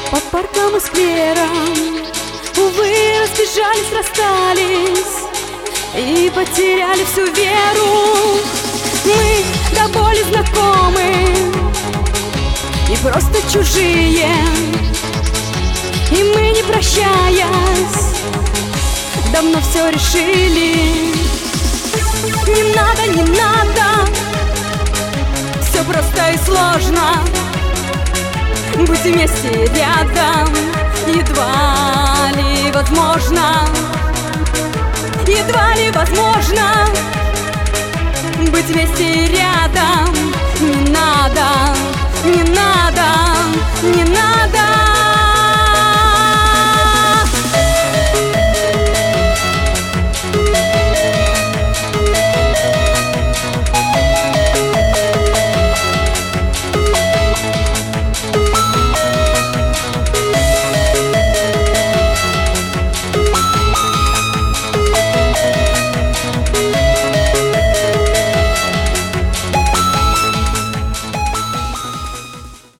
По паркам и скверам, увы, разбежались, расстались и потеряли всю веру. Мы до боли знакомы и просто чужие, и мы, не прощаясь, давно все решили. Не надо, не надо, все просто и сложно. Быть вместе рядом едва ли возможно. Едва ли возможно быть вместе рядом.